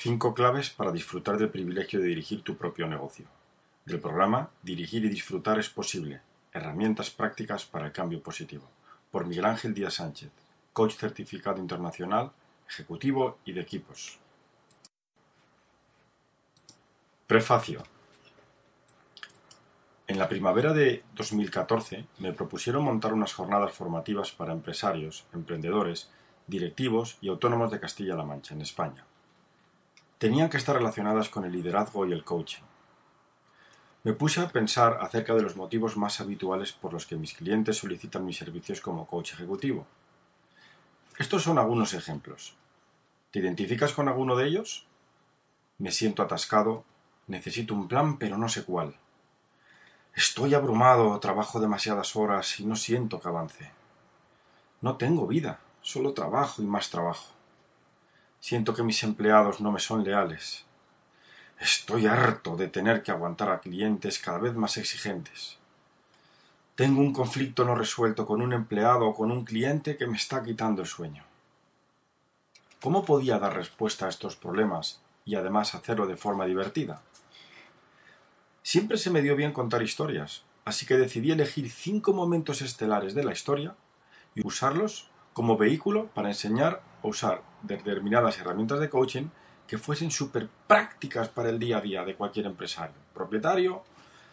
5 claves para disfrutar del privilegio de dirigir tu propio negocio. Del programa Dirigir y disfrutar es posible. Herramientas prácticas para el cambio positivo. Por Miguel Ángel Díaz Sánchez, coach certificado internacional, ejecutivo y de equipos. Prefacio. En la primavera de 2014 me propusieron montar unas jornadas formativas para empresarios, emprendedores, directivos y autónomos de Castilla-La Mancha, en España. Tenían que estar relacionadas con el liderazgo y el coaching. Me puse a pensar acerca de los motivos más habituales por los que mis clientes solicitan mis servicios como coach ejecutivo. Estos son algunos ejemplos. ¿Te identificas con alguno de ellos? Me siento atascado, necesito un plan pero no sé cuál. Estoy abrumado, trabajo demasiadas horas y no siento que avance. No tengo vida, solo trabajo y más trabajo. Siento que mis empleados no me son leales. Estoy harto de tener que aguantar a clientes cada vez más exigentes. Tengo un conflicto no resuelto con un empleado o con un cliente que me está quitando el sueño. ¿Cómo podía dar respuesta a estos problemas y además hacerlo de forma divertida? Siempre se me dio bien contar historias, así que decidí elegir 5 momentos estelares de la historia y usarlos como vehículo para enseñar o usar determinadas herramientas de coaching que fuesen súper prácticas para el día a día de cualquier empresario, propietario,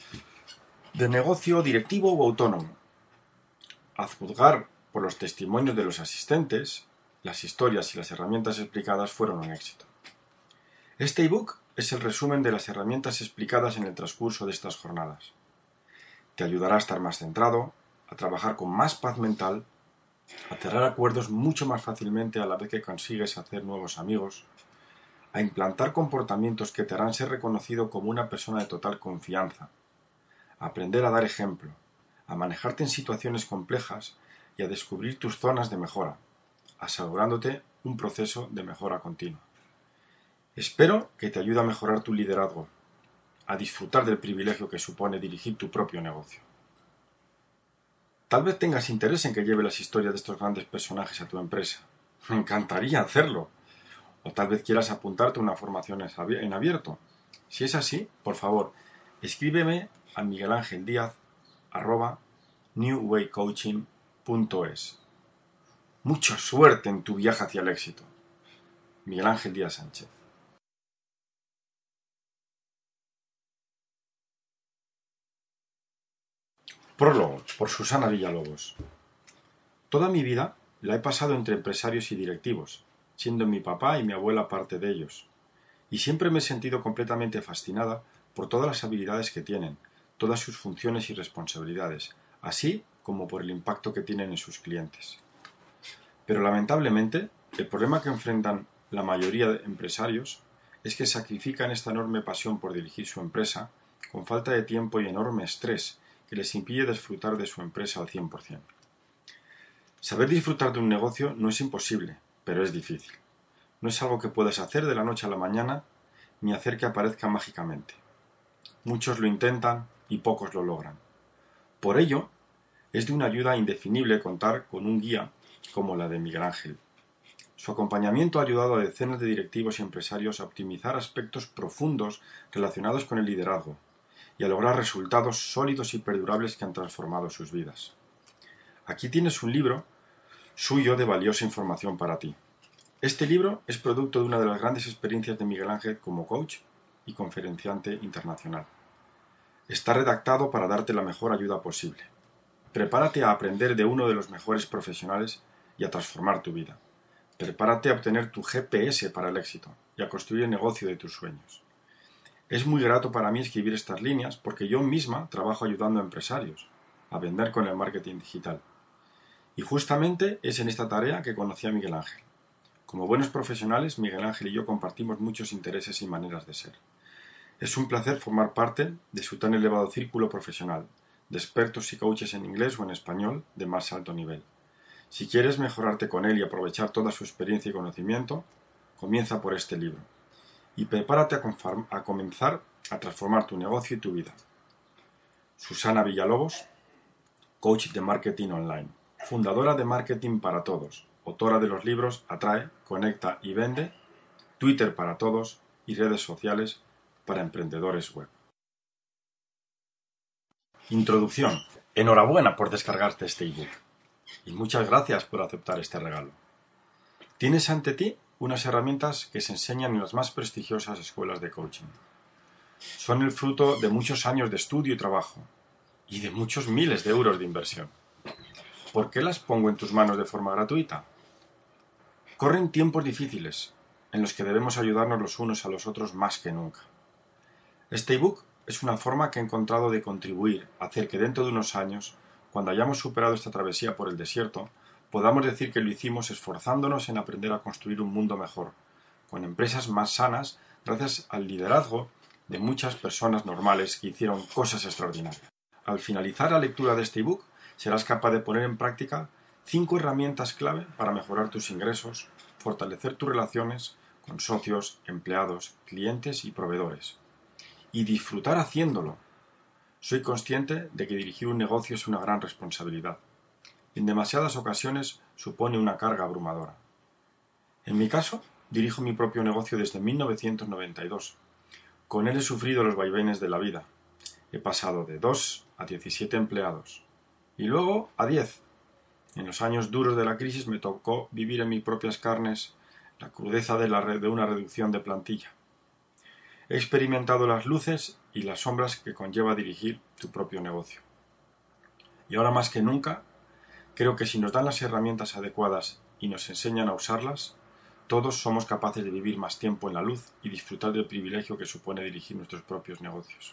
de negocio, directivo o autónomo. A juzgar por los testimonios de los asistentes, las historias y las herramientas explicadas fueron un éxito. Este ebook es el resumen de las herramientas explicadas en el transcurso de estas jornadas. Te ayudará a estar más centrado, a trabajar con más paz mental, a cerrar acuerdos mucho más fácilmente a la vez que consigues hacer nuevos amigos, a implantar comportamientos que te harán ser reconocido como una persona de total confianza, a aprender a dar ejemplo, a manejarte en situaciones complejas y a descubrir tus zonas de mejora, asegurándote un proceso de mejora continua. Espero que te ayude a mejorar tu liderazgo, a disfrutar del privilegio que supone dirigir tu propio negocio. Tal vez tengas interés en que lleve las historias de estos grandes personajes a tu empresa. Me encantaría hacerlo. O tal vez quieras apuntarte a una formación en abierto. Si es así, por favor, escríbeme a miguelangeldiaz@newwaycoaching.es. Mucha suerte en tu viaje hacia el éxito. Miguel Ángel Díaz Sánchez. Prólogo, por Susana Villalobos. Toda mi vida la he pasado entre empresarios y directivos, siendo mi papá y mi abuela parte de ellos. Y siempre me he sentido completamente fascinada por todas las habilidades que tienen, todas sus funciones y responsabilidades, así como por el impacto que tienen en sus clientes. Pero lamentablemente, el problema que enfrentan la mayoría de empresarios es que sacrifican esta enorme pasión por dirigir su empresa con falta de tiempo y enorme estrés que les impide disfrutar de su empresa al 100%. Saber disfrutar de un negocio no es imposible, pero es difícil. No es algo que puedas hacer de la noche a la mañana ni hacer que aparezca mágicamente. Muchos lo intentan y pocos lo logran. Por ello, es de una ayuda indefinible contar con un guía como la de Miguel Ángel. Su acompañamiento ha ayudado a decenas de directivos y empresarios a optimizar aspectos profundos relacionados con el liderazgo y a lograr resultados sólidos y perdurables que han transformado sus vidas. Aquí tienes un libro suyo de valiosa información para ti. Este libro es producto de una de las grandes experiencias de Miguel Ángel como coach y conferenciante internacional. Está redactado para darte la mejor ayuda posible. Prepárate a aprender de uno de los mejores profesionales y a transformar tu vida. Prepárate a obtener tu GPS para el éxito y a construir el negocio de tus sueños. Es muy grato para mí escribir estas líneas porque yo misma trabajo ayudando a empresarios a vender con el marketing digital. Y justamente es en esta tarea que conocí a Miguel Ángel. Como buenos profesionales, Miguel Ángel y yo compartimos muchos intereses y maneras de ser. Es un placer formar parte de su tan elevado círculo profesional, de expertos y coaches en inglés o en español de más alto nivel. Si quieres mejorarte con él y aprovechar toda su experiencia y conocimiento, comienza por este libro. Y prepárate a comenzar a transformar tu negocio y tu vida. Susana Villalobos, coach de marketing online, fundadora de Marketing para Todos, autora de los libros Atrae, Conecta y Vende, Twitter para todos y redes sociales para emprendedores web. Introducción. Enhorabuena por descargarte este ebook y muchas gracias por aceptar este regalo. Tienes ante ti unas herramientas que se enseñan en las más prestigiosas escuelas de coaching. Son el fruto de muchos años de estudio y trabajo y de muchos miles de euros de inversión. ¿Por qué las pongo en tus manos de forma gratuita? Corren tiempos difíciles en los que debemos ayudarnos los unos a los otros más que nunca. Este ebook es una forma que he encontrado de contribuir a hacer que dentro de unos años, cuando hayamos superado esta travesía por el desierto, podamos decir que lo hicimos esforzándonos en aprender a construir un mundo mejor, con empresas más sanas, gracias al liderazgo de muchas personas normales que hicieron cosas extraordinarias. Al finalizar la lectura de este ebook, serás capaz de poner en práctica 5 herramientas clave para mejorar tus ingresos, fortalecer tus relaciones con socios, empleados, clientes y proveedores. Y disfrutar haciéndolo. Soy consciente de que dirigir un negocio es una gran responsabilidad. En demasiadas ocasiones supone una carga abrumadora. En mi caso, dirijo mi propio negocio desde 1992. Con él he sufrido los vaivenes de la vida. He pasado de 2 a 17 empleados. Y luego a 10. En los años duros de la crisis me tocó vivir en mis propias carnes la crudeza de una reducción de plantilla. He experimentado las luces y las sombras que conlleva dirigir tu propio negocio. Y ahora más que nunca, creo que si nos dan las herramientas adecuadas y nos enseñan a usarlas, todos somos capaces de vivir más tiempo en la luz y disfrutar del privilegio que supone dirigir nuestros propios negocios.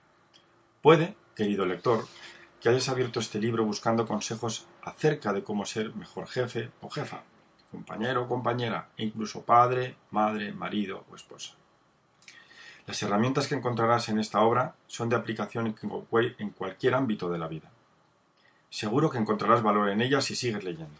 Puede, querido lector, que hayas abierto este libro buscando consejos acerca de cómo ser mejor jefe o jefa, compañero o compañera, e incluso padre, madre, marido o esposa. Las herramientas que encontrarás en esta obra son de aplicación en cualquier ámbito de la vida. Seguro que encontrarás valor en ellas si sigues leyendo.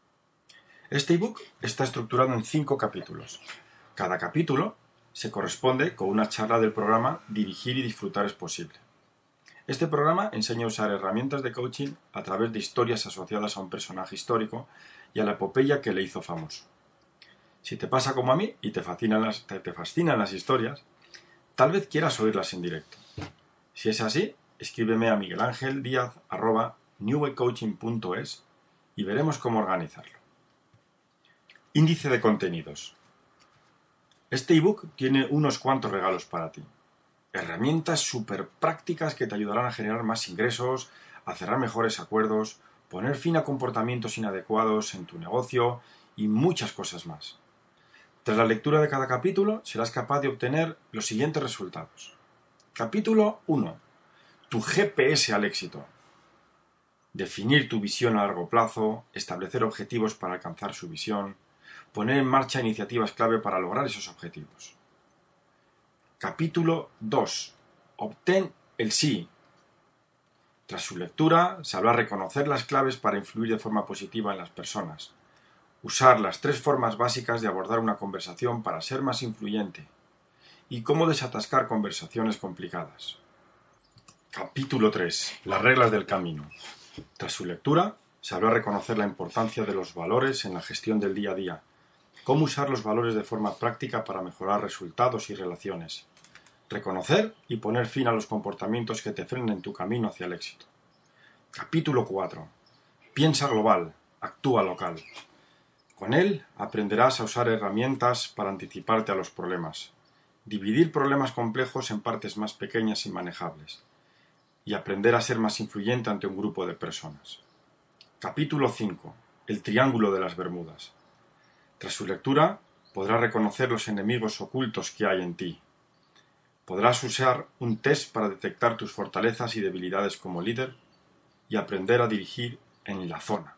Este ebook está estructurado en 5 capítulos. Cada capítulo se corresponde con una charla del programa Dirigir y disfrutar es posible. Este programa enseña a usar herramientas de coaching a través de historias asociadas a un personaje histórico y a la epopeya que le hizo famoso. Si te pasa como a mí y te fascinan las historias, tal vez quieras oírlas en directo. Si es así, escríbeme a miguelangeldiaz@newwaycoaching.es y veremos cómo organizarlo. Índice de contenidos. Este ebook tiene unos cuantos regalos para ti. Herramientas súper prácticas que te ayudarán a generar más ingresos, a cerrar mejores acuerdos, poner fin a comportamientos inadecuados en tu negocio y muchas cosas más. Tras la lectura de cada capítulo, serás capaz de obtener los siguientes resultados. Capítulo 1. Tu GPS al éxito. Definir tu visión a largo plazo, establecer objetivos para alcanzar su visión, poner en marcha iniciativas clave para lograr esos objetivos. Capítulo 2. Obtén el sí. Tras su lectura, sabrá reconocer las claves para influir de forma positiva en las personas. Usar las 3 formas básicas de abordar una conversación para ser más influyente. Y cómo desatascar conversaciones complicadas. Capítulo 3. Las reglas del camino. Tras su lectura, sabrá reconocer la importancia de los valores en la gestión del día a día. Cómo usar los valores de forma práctica para mejorar resultados y relaciones. Reconocer y poner fin a los comportamientos que te frenen en tu camino hacia el éxito. Capítulo 4. Piensa global, actúa local. Con él aprenderás a usar herramientas para anticiparte a los problemas, dividir problemas complejos en partes más pequeñas y manejables, y aprender a ser más influyente ante un grupo de personas. Capítulo 5. El triángulo de las Bermudas. Tras su lectura, podrás reconocer los enemigos ocultos que hay en ti. Podrás usar un test para detectar tus fortalezas y debilidades como líder y aprender a dirigir en la zona.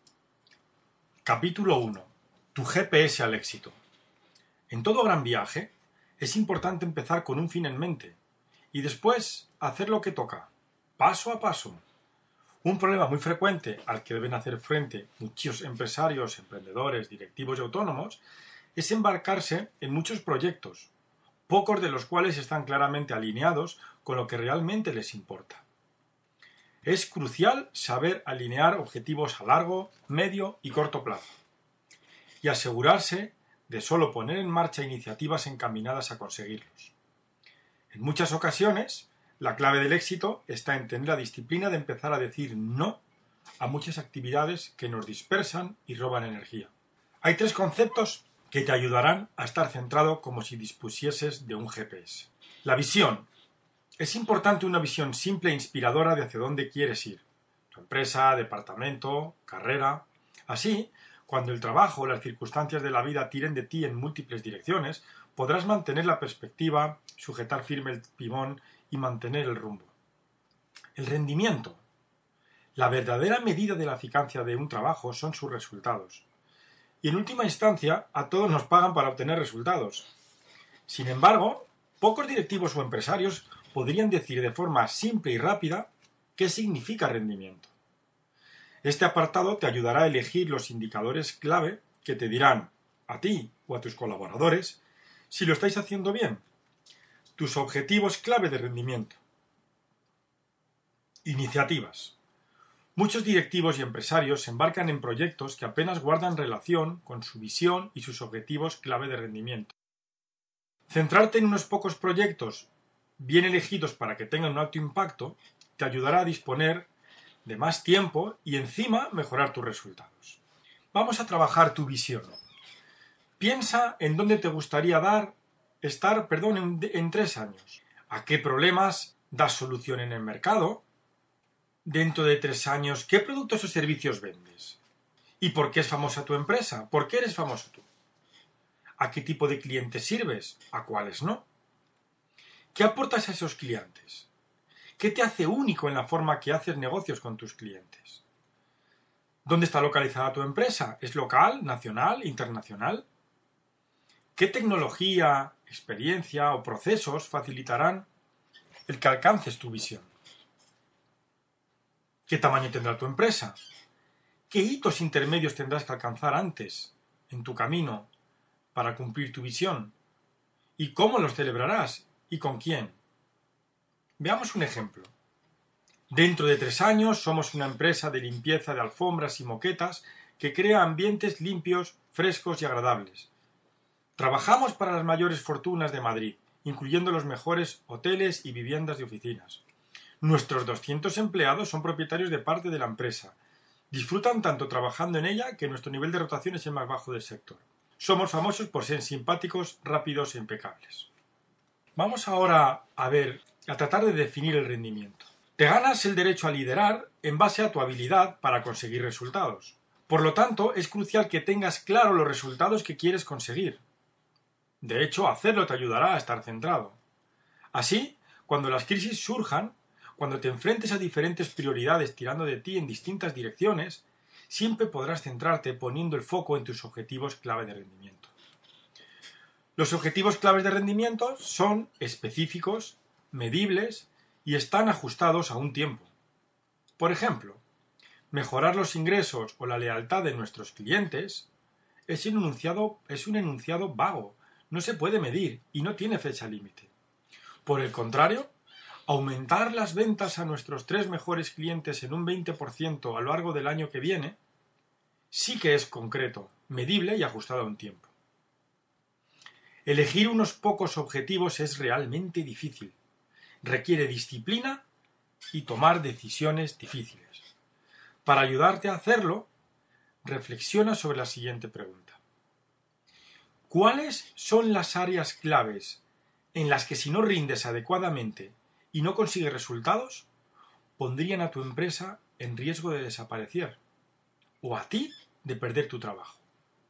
Capítulo 1. Tu GPS al éxito. En todo gran viaje, es importante empezar con un fin en mente y después hacer lo que toca, paso a paso. Un problema muy frecuente al que deben hacer frente muchos empresarios, emprendedores, directivos y autónomos es embarcarse en muchos proyectos, pocos de los cuales están claramente alineados con lo que realmente les importa. Es crucial saber alinear objetivos a largo, medio y corto plazo y asegurarse de solo poner en marcha iniciativas encaminadas a conseguirlos. En muchas ocasiones, la clave del éxito está en tener la disciplina de empezar a decir no a muchas actividades que nos dispersan y roban energía. Hay 3 conceptos que te ayudarán a estar centrado como si dispusieses de un GPS. La visión. Es importante una visión simple e inspiradora de hacia dónde quieres ir. Tu empresa, departamento, carrera. Así, cuando el trabajo o las circunstancias de la vida tiren de ti en múltiples direcciones, podrás mantener la perspectiva, sujetar firme el timón y mantener el rumbo. El rendimiento. La verdadera medida de la eficacia de un trabajo son sus resultados. Y en última instancia, a todos nos pagan para obtener resultados. Sin embargo, pocos directivos o empresarios podrían decir de forma simple y rápida qué significa rendimiento. Este apartado te ayudará a elegir los indicadores clave que te dirán, a ti o a tus colaboradores, si lo estáis haciendo bien. Tus objetivos clave de rendimiento. Iniciativas. Muchos directivos y empresarios se embarcan en proyectos que apenas guardan relación con su visión y sus objetivos clave de rendimiento. Centrarte en unos pocos proyectos bien elegidos para que tengan un alto impacto te ayudará a disponer de más tiempo y encima mejorar tus resultados. Vamos a trabajar tu visión. Piensa en dónde te gustaría estar en 3 años. ¿A qué problemas das solución en el mercado? Dentro de 3 años, ¿qué productos o servicios vendes? ¿Y por qué es famosa tu empresa? ¿Por qué eres famoso tú? ¿A qué tipo de clientes sirves? ¿A cuáles no? ¿Qué aportas a esos clientes? ¿Qué te hace único en la forma que haces negocios con tus clientes? ¿Dónde está localizada tu empresa? ¿Es local, nacional, internacional? ¿Qué tecnología, experiencia o procesos facilitarán el que alcances tu visión? ¿Qué tamaño tendrá tu empresa? ¿Qué hitos intermedios tendrás que alcanzar antes, en tu camino, para cumplir tu visión? ¿Y cómo los celebrarás? ¿Y con quién? Veamos un ejemplo. Dentro de 3 años somos una empresa de limpieza de alfombras y moquetas que crea ambientes limpios, frescos y agradables. Trabajamos para las mayores fortunas de Madrid, incluyendo los mejores hoteles y viviendas de oficinas. Nuestros 200 empleados son propietarios de parte de la empresa. Disfrutan tanto trabajando en ella que nuestro nivel de rotación es el más bajo del sector. Somos famosos por ser simpáticos, rápidos e impecables. Vamos ahora a tratar de definir el rendimiento. Te ganas el derecho a liderar en base a tu habilidad para conseguir resultados. Por lo tanto, es crucial que tengas claro los resultados que quieres conseguir. De hecho, hacerlo te ayudará a estar centrado. Así, cuando las crisis surjan, cuando te enfrentes a diferentes prioridades tirando de ti en distintas direcciones, siempre podrás centrarte poniendo el foco en tus objetivos clave de rendimiento. Los objetivos claves de rendimiento son específicos, medibles y están ajustados a un tiempo. Por ejemplo, mejorar los ingresos o la lealtad de nuestros clientes es un enunciado vago, no se puede medir y no tiene fecha límite. Por el contrario, aumentar las ventas a nuestros 3 mejores clientes en un 20% a lo largo del año que viene sí que es concreto, medible y ajustado a un tiempo. Elegir unos pocos objetivos es realmente difícil. Requiere disciplina y tomar decisiones difíciles. Para ayudarte a hacerlo, reflexiona sobre la siguiente pregunta. ¿Cuáles son las áreas claves en las que si no rindes adecuadamente y no consigues resultados, pondrían a tu empresa en riesgo de desaparecer o a ti de perder tu trabajo?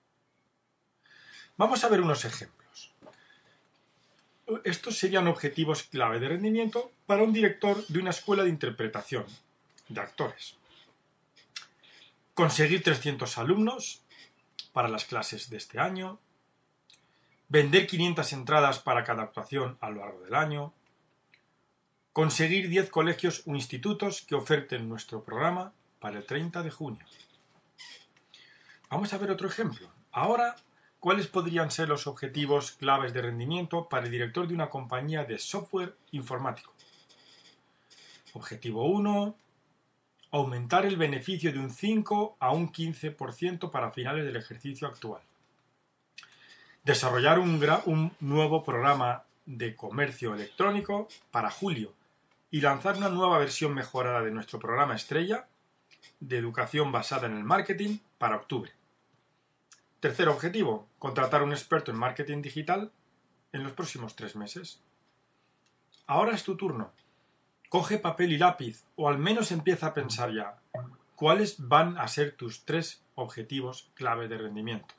Vamos a ver unos ejemplos. Estos serían objetivos clave de rendimiento para un director de una escuela de interpretación de actores. Conseguir 300 alumnos para las clases de este año, vender 500 entradas para cada actuación a lo largo del año, conseguir 10 colegios o institutos que oferten nuestro programa para el 30 de junio. Vamos a ver otro ejemplo. Ahora, ¿cuáles podrían ser los objetivos claves de rendimiento para el director de una compañía de software informático? Objetivo 1. Aumentar el beneficio de un 5 a un 15% para finales del ejercicio actual. Desarrollar un nuevo programa de comercio electrónico para julio y lanzar una nueva versión mejorada de nuestro programa estrella de educación basada en el marketing para octubre. Tercer objetivo, contratar un experto en marketing digital en los próximos 3 meses. Ahora es tu turno. Coge papel y lápiz, o al menos empieza a pensar ya, ¿cuáles van a ser tus 3 objetivos clave de rendimiento?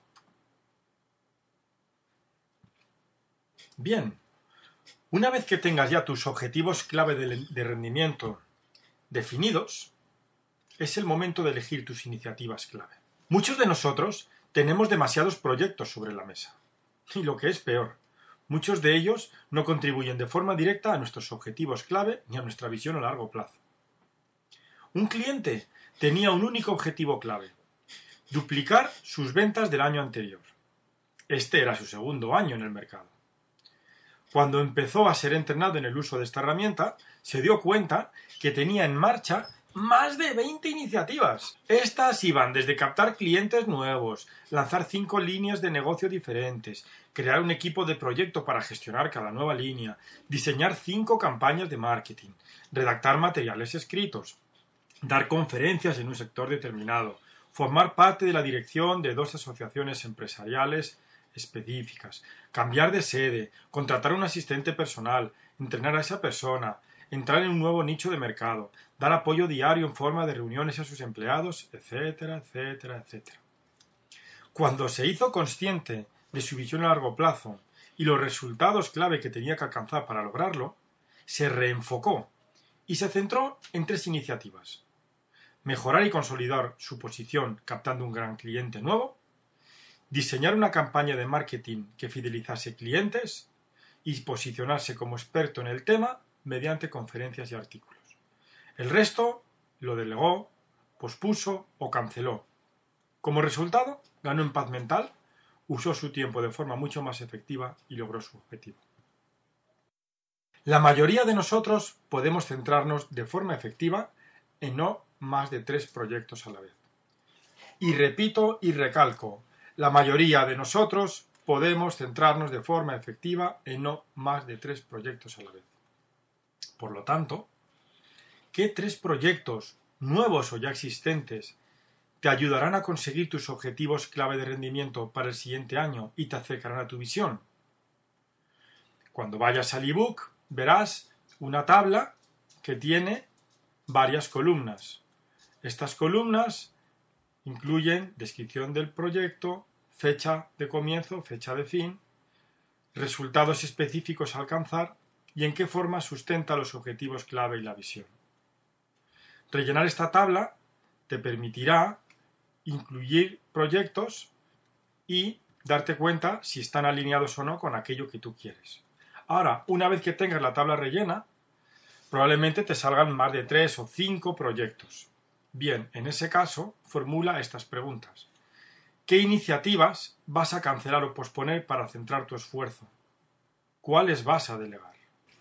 Bien, una vez que tengas ya tus objetivos clave de rendimiento definidos, es el momento de elegir tus iniciativas clave. Muchos de nosotros tenemos demasiados proyectos sobre la mesa. Y lo que es peor, muchos de ellos no contribuyen de forma directa a nuestros objetivos clave ni a nuestra visión a largo plazo. Un cliente tenía un único objetivo clave: duplicar sus ventas del año anterior. Este era su segundo año en el mercado. Cuando empezó a ser entrenado en el uso de esta herramienta, se dio cuenta que tenía en marcha más de 20 iniciativas. Estas iban desde captar clientes nuevos, lanzar 5 líneas de negocio diferentes, crear un equipo de proyecto para gestionar cada nueva línea, diseñar 5 campañas de marketing, redactar materiales escritos, dar conferencias en un sector determinado, formar parte de la dirección de 2 asociaciones empresariales específicas, cambiar de sede, contratar un asistente personal, entrenar a esa persona, entrar en un nuevo nicho de mercado, dar apoyo diario en forma de reuniones a sus empleados, etcétera, etcétera, etcétera. Cuando se hizo consciente de su visión a largo plazo y los resultados clave que tenía que alcanzar para lograrlo, se reenfocó y se centró en 3 iniciativas: mejorar y consolidar su posición captando un gran cliente nuevo, diseñar una campaña de marketing que fidelizase clientes y posicionarse como experto en el tema mediante conferencias y artículos. El resto lo delegó, pospuso o canceló. Como resultado, ganó en paz mental, usó su tiempo de forma mucho más efectiva y logró su objetivo. La mayoría de nosotros podemos centrarnos de forma efectiva en no más de 3 proyectos a la vez. Y repito y recalco, la mayoría de nosotros podemos centrarnos de forma efectiva en no más de 3 proyectos a la vez. Por lo tanto, ¿qué 3 proyectos, nuevos o ya existentes, te ayudarán a conseguir tus objetivos clave de rendimiento para el siguiente año y te acercarán a tu visión? Cuando vayas al ebook, verás una tabla que tiene varias columnas. Estas columnas incluyen descripción del proyecto, fecha de comienzo, fecha de fin, resultados específicos a alcanzar y en qué forma sustenta los objetivos clave y la visión. Rellenar esta tabla te permitirá incluir proyectos y darte cuenta si están alineados o no con aquello que tú quieres. Ahora, una vez que tengas la tabla rellena, probablemente te salgan más de 3 o 5 proyectos. Bien, en ese caso, formula estas preguntas. ¿Qué iniciativas vas a cancelar o posponer para centrar tu esfuerzo? ¿Cuáles vas a delegar?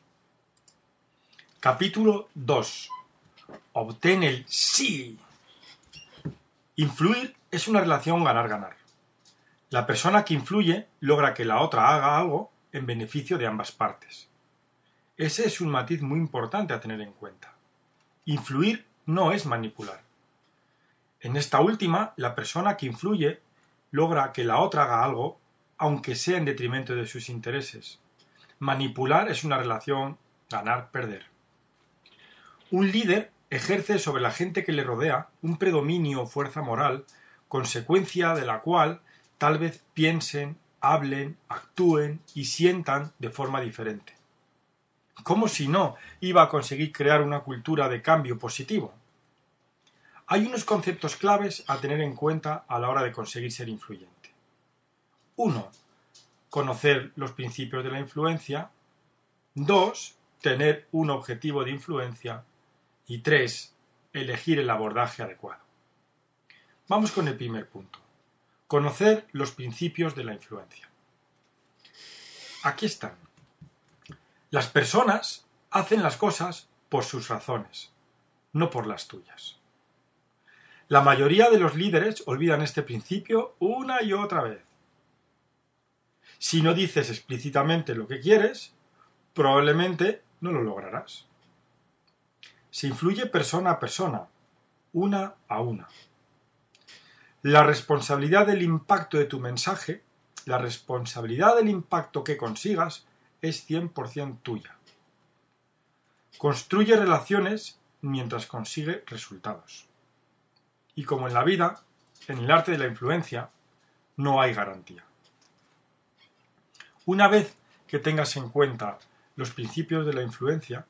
Capítulo 2. Obtén el sí. Influir es una relación ganar-ganar. La persona que influye logra que la otra haga algo en beneficio de ambas partes. Ese es un matiz muy importante a tener en cuenta. Influir no es manipular. En esta última, la persona que influye logra que la otra haga algo, aunque sea en detrimento de sus intereses. Manipular es una relación ganar-perder. Un líder ejerce sobre la gente que le rodea un predominio o fuerza moral, consecuencia de la cual tal vez piensen, hablen, actúen y sientan de forma diferente. ¿Cómo si no iba a conseguir crear una cultura de cambio positivo? Hay unos conceptos claves a tener en cuenta a la hora de conseguir ser influyente. 1. Conocer los principios de la influencia. 2. Tener un objetivo de influencia. Y 3. Elegir el abordaje adecuado. Vamos con el primer punto. Conocer los principios de la influencia. Aquí están. Las personas hacen las cosas por sus razones, no por las tuyas. La mayoría de los líderes olvidan este principio una y otra vez. Si no dices explícitamente lo que quieres, probablemente no lo lograrás. Se influye persona a persona, una a una. La responsabilidad del impacto de tu mensaje, la responsabilidad del impacto que consigas, es 100% tuya. Construye relaciones mientras consigue resultados. Y como en la vida, en el arte de la influencia, no hay garantía. Una vez que tengas en cuenta los principios de la influencia,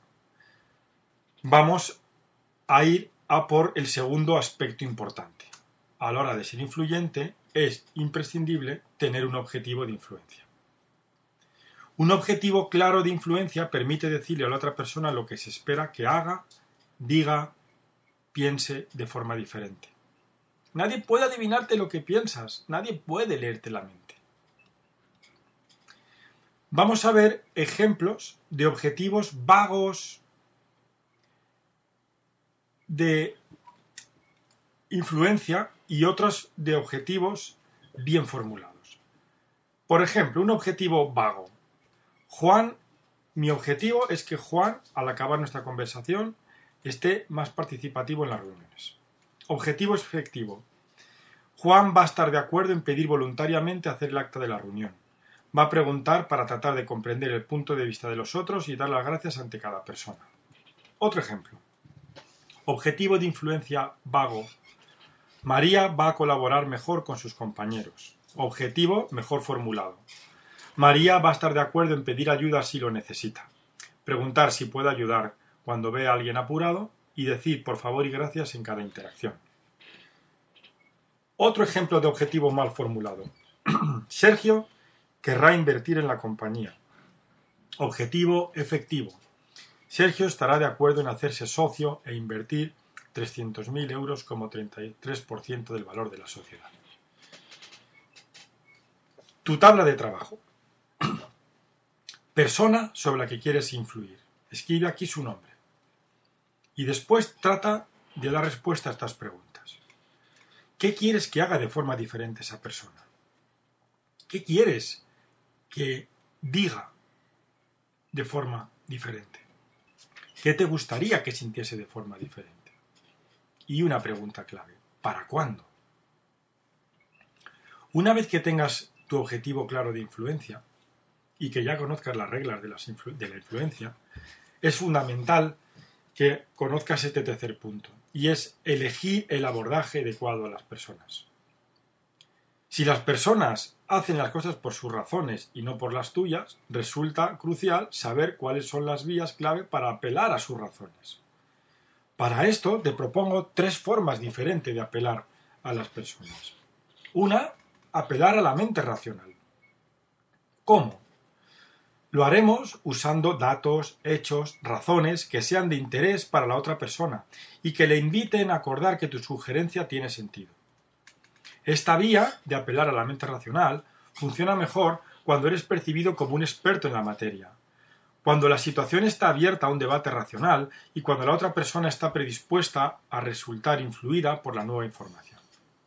vamos a ir a por el segundo aspecto importante. A la hora de ser influyente, es imprescindible tener un objetivo de influencia. Un objetivo claro de influencia permite decirle a la otra persona lo que se espera que haga, diga, piense de forma diferente. Nadie puede adivinarte lo que piensas, nadie puede leerte la mente. Vamos a ver ejemplos de objetivos vagos de influencia y otros de objetivos bien formulados. Por ejemplo, un objetivo vago. Mi objetivo es que Juan, al acabar nuestra conversación, esté más participativo en las reuniones. Objetivo efectivo. Juan va a estar de acuerdo en pedir voluntariamente hacer el acta de la reunión. Va a preguntar para tratar de comprender el punto de vista de los otros y dar las gracias ante cada persona. Otro ejemplo. Objetivo de influencia vago. María va a colaborar mejor con sus compañeros. Objetivo mejor formulado. María va a estar de acuerdo en pedir ayuda si lo necesita. Preguntar si puede ayudar cuando ve a alguien apurado y decir por favor y gracias en cada interacción. Otro ejemplo de objetivo mal formulado. Sergio querrá invertir en la compañía. Objetivo efectivo. Sergio estará de acuerdo en hacerse socio e invertir 300.000 euros como 33% del valor de la sociedad. Tu tabla de trabajo. Persona sobre la que quieres influir. Escribe aquí su nombre. Y después trata de dar respuesta a estas preguntas. ¿Qué quieres que haga de forma diferente esa persona? ¿Qué quieres que diga de forma diferente? ¿Qué te gustaría que sintiese de forma diferente? Y una pregunta clave. ¿Para cuándo? Una vez que tengas tu objetivo claro de influencia y que ya conozcas las reglas de la influencia, es fundamental que conozcas este tercer punto, y es elegir el abordaje adecuado a las personas. Si las personas hacen las cosas por sus razones y no por las tuyas, resulta crucial saber cuáles son las vías clave para apelar a sus razones. Para esto te propongo 3 formas diferentes de apelar a las personas. Una, apelar a la mente racional. ¿Cómo? Lo haremos usando datos, hechos, razones que sean de interés para la otra persona y que le inviten a acordar que tu sugerencia tiene sentido. Esta vía de apelar a la mente racional funciona mejor cuando eres percibido como un experto en la materia, cuando la situación está abierta a un debate racional y cuando la otra persona está predispuesta a resultar influida por la nueva información.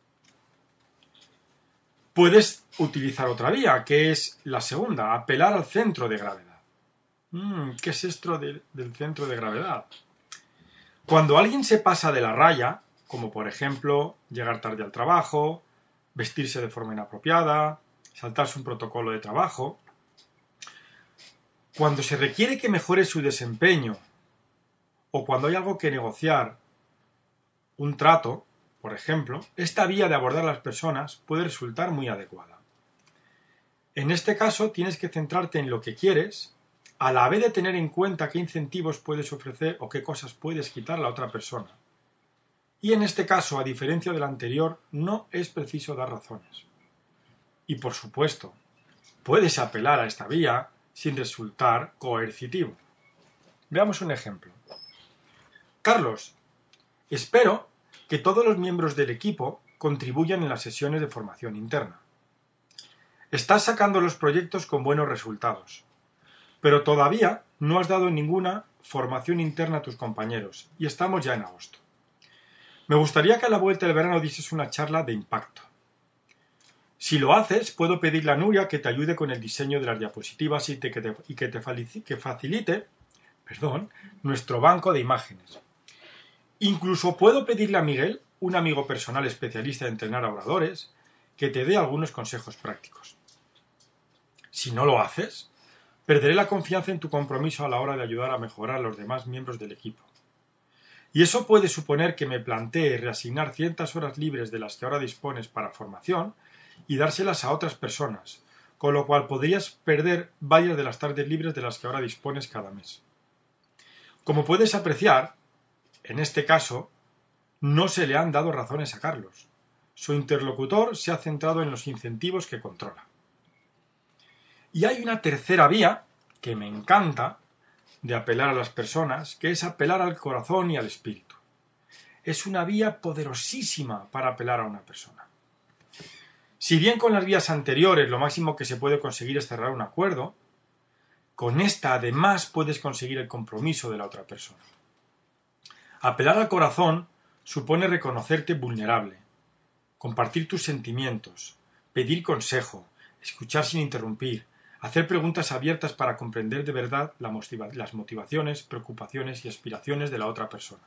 Puedes utilizar otra vía, que es la segunda, apelar al centro de gravedad. ¿Qué es esto del centro de gravedad? Cuando alguien se pasa de la raya, como por ejemplo llegar tarde al trabajo, vestirse de forma inapropiada, saltarse un protocolo de trabajo, cuando se requiere que mejore su desempeño o cuando hay algo que negociar, un trato, por ejemplo, esta vía de abordar a las personas puede resultar muy adecuada. En este caso tienes que centrarte en lo que quieres, a la vez de tener en cuenta qué incentivos puedes ofrecer o qué cosas puedes quitar a la otra persona. Y en este caso, a diferencia del anterior, no es preciso dar razones. Y por supuesto, puedes apelar a esta vía sin resultar coercitivo. Veamos un ejemplo. Carlos, espero que todos los miembros del equipo contribuyan en las sesiones de formación interna. Estás sacando los proyectos con buenos resultados, pero todavía no has dado ninguna formación interna a tus compañeros y estamos ya en agosto. Me gustaría que a la vuelta del verano dieses una charla de impacto. Si lo haces, puedo pedirle a Nuria que te ayude con el diseño de las diapositivas y que facilite nuestro banco de imágenes. Incluso puedo pedirle a Miguel, un amigo personal especialista en entrenar a oradores, que te dé algunos consejos prácticos. Si no lo haces, perderé la confianza en tu compromiso a la hora de ayudar a mejorar a los demás miembros del equipo. Y eso puede suponer que me plantee reasignar ciertas horas libres de las que ahora dispones para formación y dárselas a otras personas, con lo cual podrías perder varias de las tardes libres de las que ahora dispones cada mes. Como puedes apreciar, en este caso, no se le han dado razones a Carlos. Su interlocutor se ha centrado en los incentivos que controla. Y hay una tercera vía, que me encanta, de apelar a las personas, que es apelar al corazón y al espíritu. Es una vía poderosísima para apelar a una persona. Si bien con las vías anteriores lo máximo que se puede conseguir es cerrar un acuerdo, con esta además puedes conseguir el compromiso de la otra persona. Apelar al corazón supone reconocerte vulnerable, compartir tus sentimientos, pedir consejo, escuchar sin interrumpir, hacer preguntas abiertas para comprender de verdad las motivaciones, preocupaciones y aspiraciones de la otra persona.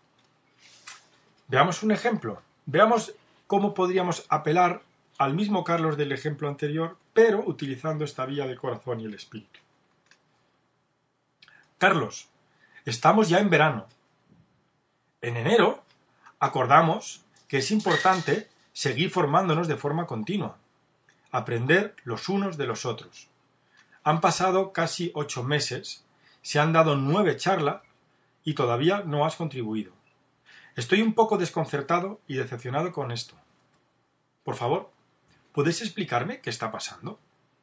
Veamos un ejemplo. Veamos cómo podríamos apelar al mismo Carlos del ejemplo anterior, pero utilizando esta vía del corazón y el espíritu. Carlos, estamos ya en verano. En enero acordamos que es importante seguir formándonos de forma continua, aprender los unos de los otros. Han pasado casi 8 meses, se han dado 9 charlas y todavía no has contribuido. Estoy un poco desconcertado y decepcionado con esto. Por favor, ¿puedes explicarme qué está pasando?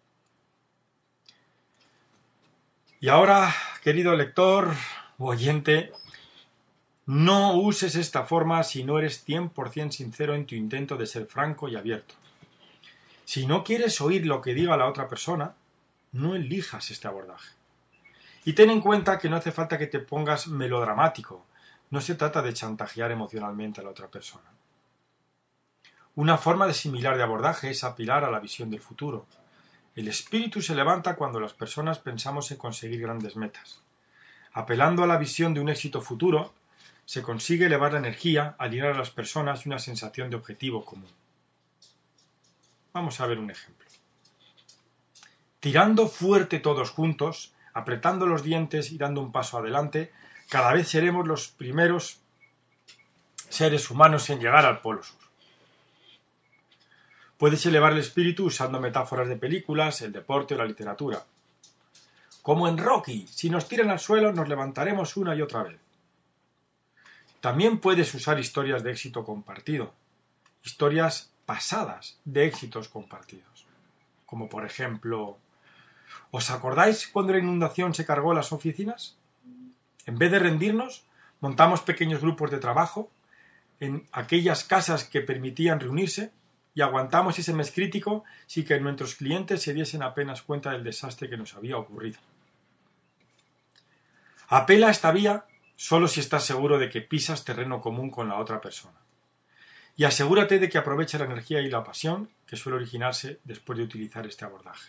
Y ahora, querido lector o oyente, no uses esta forma si no eres 100% sincero en tu intento de ser franco y abierto. Si no quieres oír lo que diga la otra persona, no elijas este abordaje. Y ten en cuenta que no hace falta que te pongas melodramático. No se trata de chantajear emocionalmente a la otra persona. Una forma similar de abordaje es apelar a la visión del futuro. El espíritu se levanta cuando las personas pensamos en conseguir grandes metas. Apelando a la visión de un éxito futuro, se consigue elevar la energía, alinear a las personas y una sensación de objetivo común. Vamos a ver un ejemplo. Tirando fuerte todos juntos, apretando los dientes y dando un paso adelante, cada vez seremos los primeros seres humanos en llegar al Polo Sur. Puedes elevar el espíritu usando metáforas de películas, el deporte o la literatura. Como en Rocky, si nos tiran al suelo nos levantaremos una y otra vez. También puedes usar historias de éxito compartido, historias pasadas de éxitos compartidos. Como por ejemplo, ¿os acordáis cuando la inundación se cargó las oficinas? En vez de rendirnos, montamos pequeños grupos de trabajo en aquellas casas que permitían reunirse y aguantamos ese mes crítico sin que nuestros clientes se diesen apenas cuenta del desastre que nos había ocurrido. Apela a esta vía solo si estás seguro de que pisas terreno común con la otra persona. Y asegúrate de que aprovecha la energía y la pasión que suele originarse después de utilizar este abordaje.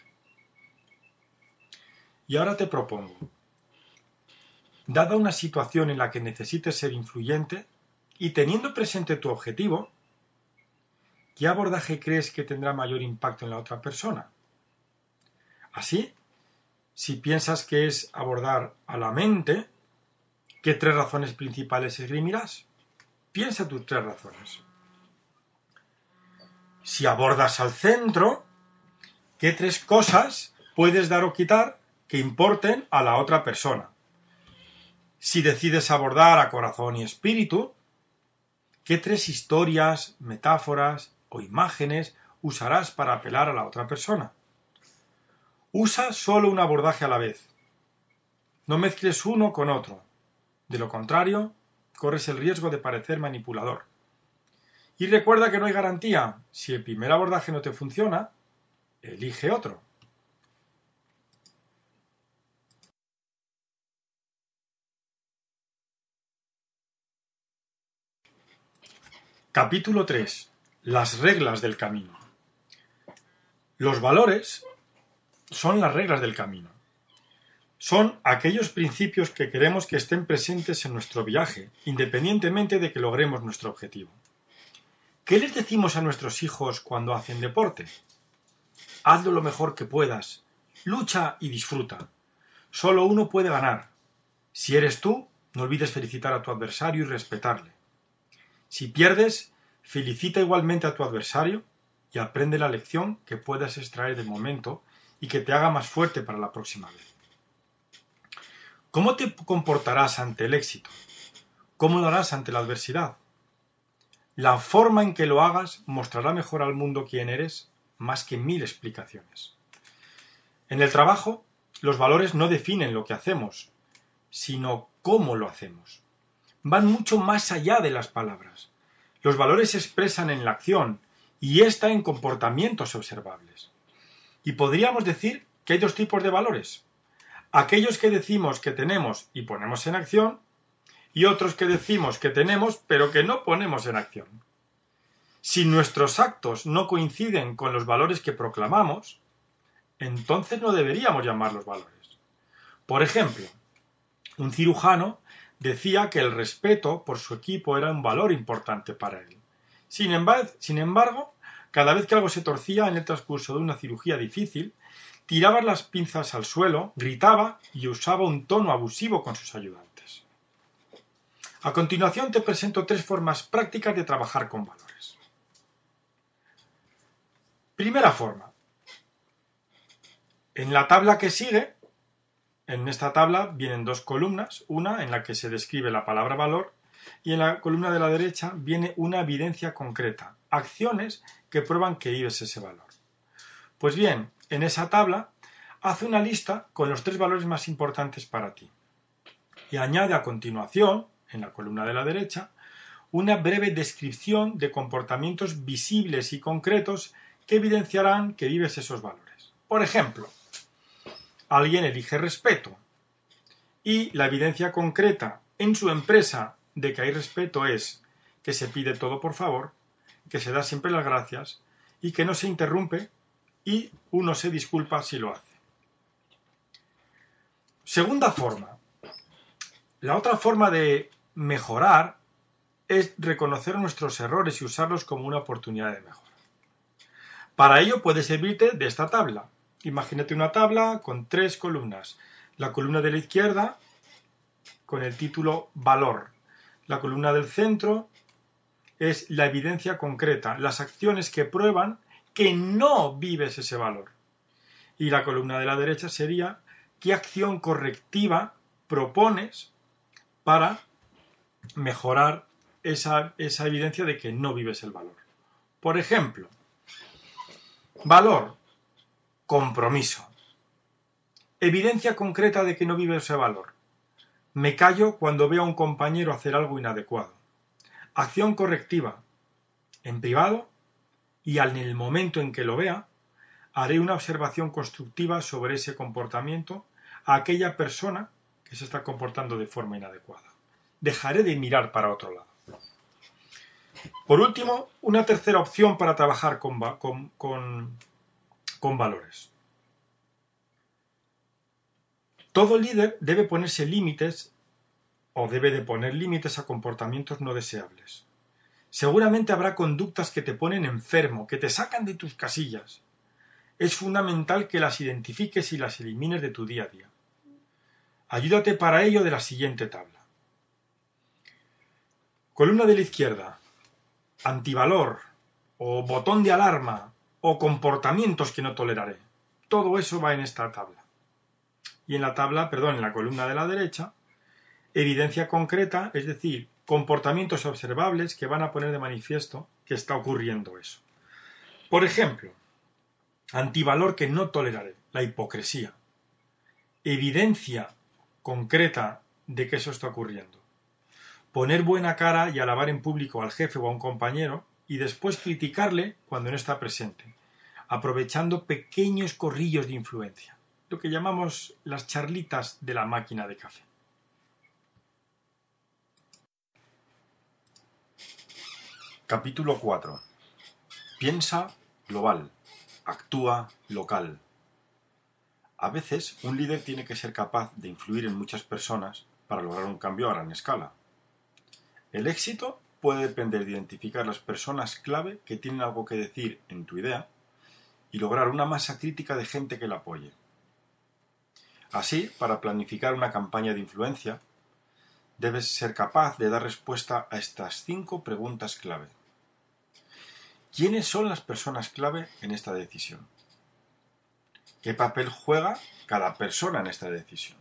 Y ahora te propongo, dada una situación en la que necesites ser influyente y teniendo presente tu objetivo, ¿qué abordaje crees que tendrá mayor impacto en la otra persona? Así, si piensas que es abordar a la mente, ¿qué 3 razones principales esgrimirás? Piensa tus 3 razones. Si abordas al centro, ¿qué 3 cosas puedes dar o quitar que importen a la otra persona? Si decides abordar a corazón y espíritu, ¿qué 3 historias, metáforas o imágenes usarás para apelar a la otra persona? Usa solo un abordaje a la vez. No mezcles uno con otro. De lo contrario, corres el riesgo de parecer manipulador. Y recuerda que no hay garantía. Si el primer abordaje no te funciona, elige otro. Capítulo 3. Las reglas del camino. Los valores son las reglas del camino. Son aquellos principios que queremos que estén presentes en nuestro viaje, independientemente de que logremos nuestro objetivo. ¿Qué les decimos a nuestros hijos cuando hacen deporte? Hazlo lo mejor que puedas, lucha y disfruta. Solo uno puede ganar. Si eres tú, no olvides felicitar a tu adversario y respetarle. Si pierdes, felicita igualmente a tu adversario y aprende la lección que puedas extraer del momento y que te haga más fuerte para la próxima vez. ¿Cómo te comportarás ante el éxito? ¿Cómo lo harás ante la adversidad? La forma en que lo hagas mostrará mejor al mundo quién eres, más que 1000 explicaciones. En el trabajo, los valores no definen lo que hacemos, sino cómo lo hacemos. Van mucho más allá de las palabras. Los valores se expresan en la acción y ésta en comportamientos observables. Y podríamos decir que hay 2 tipos de valores. Aquellos que decimos que tenemos y ponemos en acción, y otros que decimos que tenemos pero que no ponemos en acción. Si nuestros actos no coinciden con los valores que proclamamos, entonces no deberíamos llamarlos valores. Por ejemplo, un cirujano decía que el respeto por su equipo era un valor importante para él. Sin embargo, cada vez que algo se torcía en el transcurso de una cirugía difícil, tiraba las pinzas al suelo, gritaba y usaba un tono abusivo con sus ayudantes. A continuación te presento 3 formas prácticas de trabajar con valores. Primera forma. En la tabla que sigue, en esta tabla vienen 2 columnas, una en la que se describe la palabra valor y en la columna de la derecha viene una evidencia concreta, acciones que prueban que vives ese valor. Pues bien, en esa tabla haz una lista con los 3 valores más importantes para ti y añade a continuación, en la columna de la derecha, una breve descripción de comportamientos visibles y concretos que evidenciarán que vives esos valores. Por ejemplo, alguien elige respeto y la evidencia concreta en su empresa de que hay respeto es que se pide todo por favor, que se da siempre las gracias y que no se interrumpe y uno se disculpa si lo hace. Segunda forma. La otra forma de mejorar es reconocer nuestros errores y usarlos como una oportunidad de mejora. Para ello puedes servirte de esta tabla. Imagínate una tabla con 3 columnas. La columna de la izquierda con el título Valor. La columna del centro es la evidencia concreta, las acciones que prueban que no vives ese valor. Y la columna de la derecha sería qué acción correctiva propones para mejorar esa evidencia de que no vives el valor. Por ejemplo, valor, compromiso. Evidencia concreta de que no vives ese valor. Me callo cuando veo a un compañero hacer algo inadecuado. Acción correctiva. En privado y en el momento en que lo vea, haré una observación constructiva sobre ese comportamiento a aquella persona que se está comportando de forma inadecuada. Dejaré de mirar para otro lado. Por último, una tercera opción para trabajar con valores. Todo líder debe ponerse límites o debe de poner límites a comportamientos no deseables. Seguramente habrá conductas que te ponen enfermo, que te sacan de tus casillas. Es fundamental que las identifiques y las elimines de tu día a día. Ayúdate para ello de la siguiente tabla. Columna de la izquierda. Antivalor, o botón de alarma, o comportamientos que no toleraré. Todo eso va en esta tabla. Y en la columna de la derecha, evidencia concreta, es decir, comportamientos observables que van a poner de manifiesto que está ocurriendo eso. Por ejemplo, antivalor que no toleraré, la hipocresía. Evidencia concreta de que eso está ocurriendo. Poner buena cara y alabar en público al jefe o a un compañero y después criticarle cuando no está presente, aprovechando pequeños corrillos de influencia, lo que llamamos las charlitas de la máquina de café. Capítulo 4. Piensa global. Actúa local. A veces, un líder tiene que ser capaz de influir en muchas personas para lograr un cambio a gran escala. El éxito puede depender de identificar las personas clave que tienen algo que decir en tu idea y lograr una masa crítica de gente que la apoye. Así, para planificar una campaña de influencia, debes ser capaz de dar respuesta a estas 5 preguntas clave. ¿Quiénes son las personas clave en esta decisión? ¿Qué papel juega cada persona en esta decisión?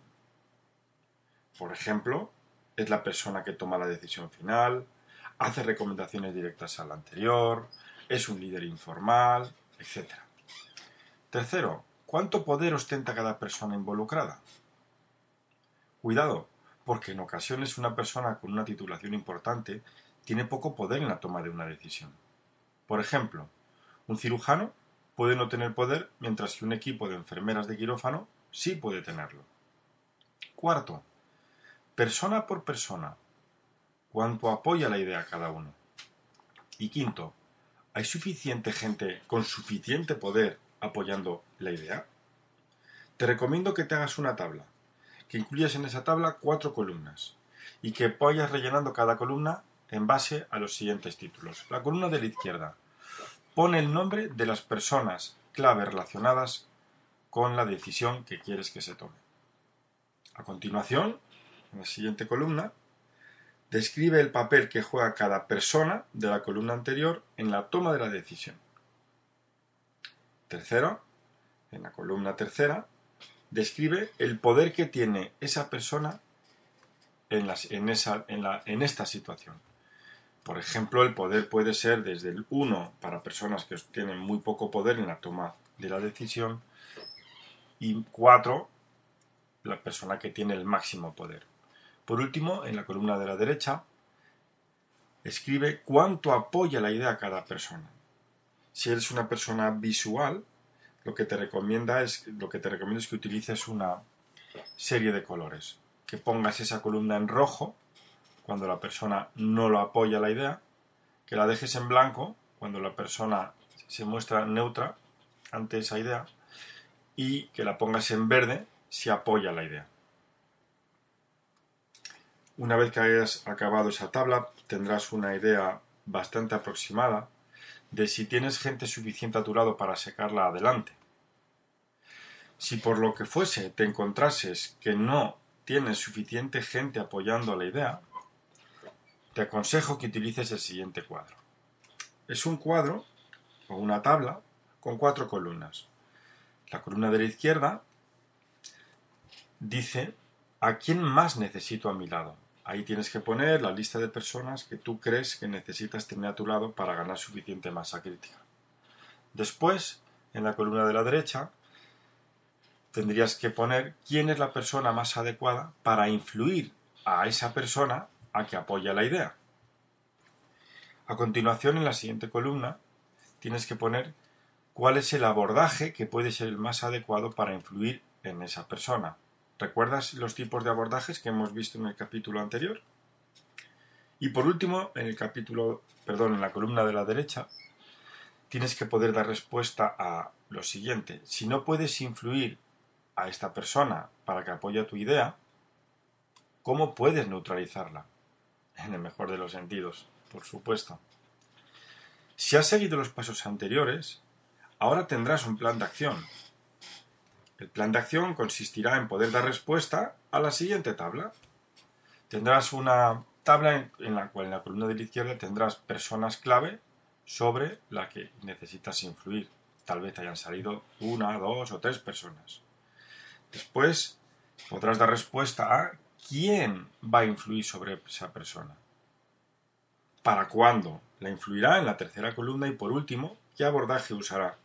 Por ejemplo, ¿es la persona que toma la decisión final? ¿Hace recomendaciones directas al anterior? ¿Es un líder informal? Etcétera. Tercero, ¿cuánto poder ostenta cada persona involucrada? Cuidado, porque en ocasiones una persona con una titulación importante tiene poco poder en la toma de una decisión. Por ejemplo, un cirujano puede no tener poder, mientras que un equipo de enfermeras de quirófano sí puede tenerlo. Cuarto, persona por persona, ¿cuánto apoya la idea cada uno? Y quinto, ¿hay suficiente gente con suficiente poder apoyando la idea? Te recomiendo que te hagas una tabla, que incluyas en esa tabla 4 columnas y que vayas rellenando cada columna en base a los siguientes títulos. La columna de la izquierda pone el nombre de las personas clave relacionadas con la decisión que quieres que se tome. A continuación, en la siguiente columna, describe el papel que juega cada persona de la columna anterior en la toma de la decisión. Tercero, en la columna tercera, describe el poder que tiene esa persona en esta situación. Por ejemplo, el poder puede ser desde el 1 para personas que tienen muy poco poder en la toma de la decisión y 4 la persona que tiene el máximo poder. Por último, en la columna de la derecha, escribe cuánto apoya la idea a cada persona. Si eres una persona visual, lo que te recomiendo es que utilices una serie de colores, que pongas esa columna en rojo cuando la persona no lo apoya la idea, que la dejes en blanco cuando la persona se muestra neutra ante esa idea y que la pongas en verde si apoya la idea. Una vez que hayas acabado esa tabla, tendrás una idea bastante aproximada de si tienes gente suficiente a tu lado para sacarla adelante. Si por lo que fuese te encontrases que no tienes suficiente gente apoyando la idea, te aconsejo que utilices el siguiente cuadro. Es un cuadro o una tabla con 4 columnas. La columna de la izquierda dice ¿a quién más necesito a mi lado? Ahí tienes que poner la lista de personas que tú crees que necesitas tener a tu lado para ganar suficiente masa crítica. Después, en la columna de la derecha, tendrías que poner quién es la persona más adecuada para influir a esa persona a que apoya la idea. A continuación, en la siguiente columna, tienes que poner cuál es el abordaje que puede ser el más adecuado para influir en esa persona. ¿Recuerdas los tipos de abordajes que hemos visto en el capítulo anterior? Y por último, en la columna de la derecha, tienes que poder dar respuesta a lo siguiente. Si no puedes influir a esta persona para que apoye tu idea, ¿cómo puedes neutralizarla? En el mejor de los sentidos, por supuesto. Si has seguido los pasos anteriores, ahora tendrás un plan de acción. El plan de acción consistirá en poder dar respuesta a la siguiente tabla. Tendrás una tabla en la cual en la columna de la izquierda tendrás personas clave sobre la que necesitas influir. Tal vez te hayan salido 1, 2 o 3 personas. Después podrás dar respuesta a quién va a influir sobre esa persona. ¿Para cuándo? La influirá en la tercera columna y por último, ¿qué abordaje usará?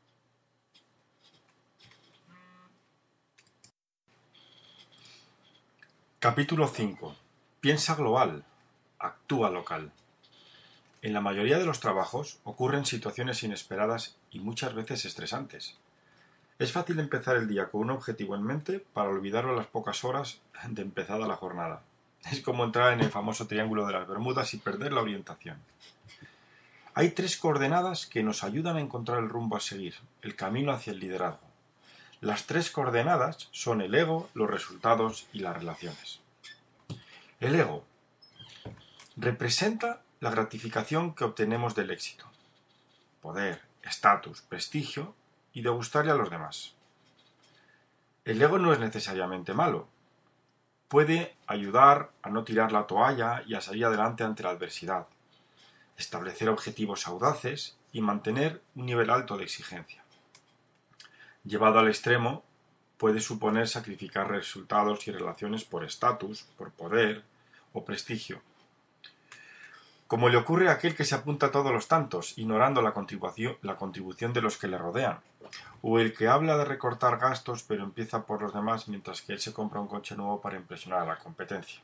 Capítulo 5. Piensa global. Actúa local. En la mayoría de los trabajos ocurren situaciones inesperadas y muchas veces estresantes. Es fácil empezar el día con un objetivo en mente para olvidarlo a las pocas horas de empezada la jornada. Es como entrar en el famoso triángulo de las Bermudas y perder la orientación. Hay 3 coordenadas que nos ayudan a encontrar el rumbo a seguir, el camino hacia el liderazgo. Las 3 coordenadas son el ego, los resultados y las relaciones. El ego representa la gratificación que obtenemos del éxito. Poder, estatus, prestigio y de gustarle a los demás. El ego no es necesariamente malo. Puede ayudar a no tirar la toalla y a salir adelante ante la adversidad, establecer objetivos audaces y mantener un nivel alto de exigencia. Llevado al extremo, puede suponer sacrificar resultados y relaciones por estatus, por poder o prestigio. Como le ocurre a aquel que se apunta a todos los tantos, ignorando la contribución de los que le rodean, o el que habla de recortar gastos pero empieza por los demás mientras que él se compra un coche nuevo para impresionar a la competencia.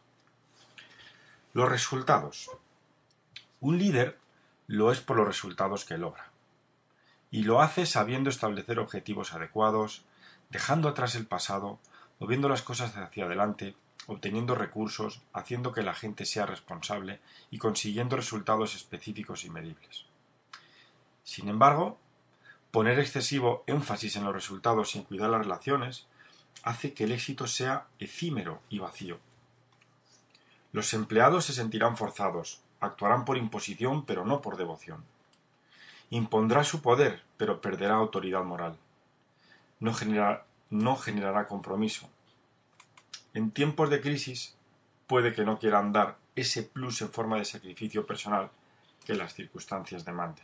Los resultados. Un líder lo es por los resultados que logra, y lo hace sabiendo establecer objetivos adecuados, dejando atrás el pasado, moviendo las cosas hacia adelante, obteniendo recursos, haciendo que la gente sea responsable y consiguiendo resultados específicos y medibles. Sin embargo, poner excesivo énfasis en los resultados sin cuidar las relaciones hace que el éxito sea efímero y vacío. Los empleados se sentirán forzados, actuarán por imposición pero no por devoción. Impondrá su poder pero perderá autoridad moral. No generará compromiso. En tiempos de crisis puede que no quieran dar ese plus en forma de sacrificio personal que las circunstancias demanden.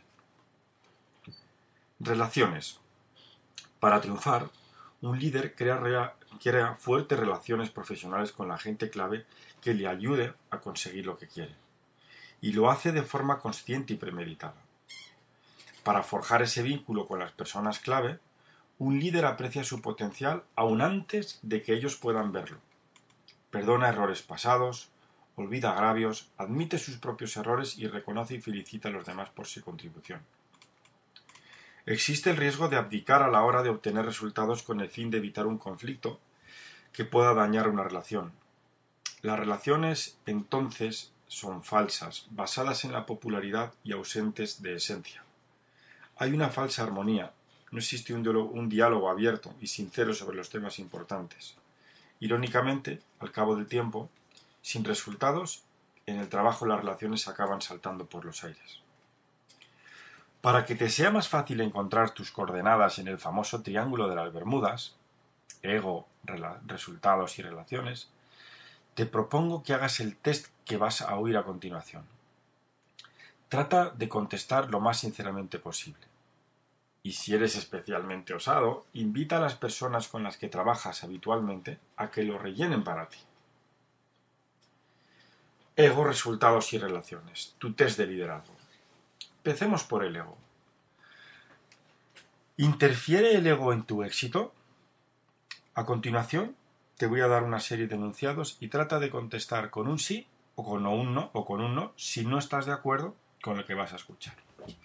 Relaciones. Para triunfar, un líder crea fuertes relaciones profesionales con la gente clave que le ayude a conseguir lo que quiere. Y lo hace de forma consciente y premeditada. Para forjar ese vínculo con las personas clave, un líder aprecia su potencial aún antes de que ellos puedan verlo. Perdona errores pasados, olvida agravios, admite sus propios errores y reconoce y felicita a los demás por su contribución. Existe el riesgo de abdicar a la hora de obtener resultados con el fin de evitar un conflicto que pueda dañar una relación. Las relaciones, entonces, son falsas, basadas en la popularidad y ausentes de esencia. Hay una falsa armonía, no existe un diálogo abierto y sincero sobre los temas importantes. Irónicamente, al cabo del tiempo, sin resultados, en el trabajo las relaciones acaban saltando por los aires. Para que te sea más fácil encontrar tus coordenadas en el famoso triángulo de las Bermudas, ego, resultados y relaciones, te propongo que hagas el test que vas a oír a continuación. Trata de contestar lo más sinceramente posible. Y si eres especialmente osado, invita a las personas con las que trabajas habitualmente a que lo rellenen para ti. Ego, resultados y relaciones. Tu test de liderazgo. Empecemos por el ego. ¿Interfiere el ego en tu éxito? A continuación, te voy a dar una serie de enunciados y trata de contestar con un sí o con un no si no estás de acuerdo con lo que vas a escuchar.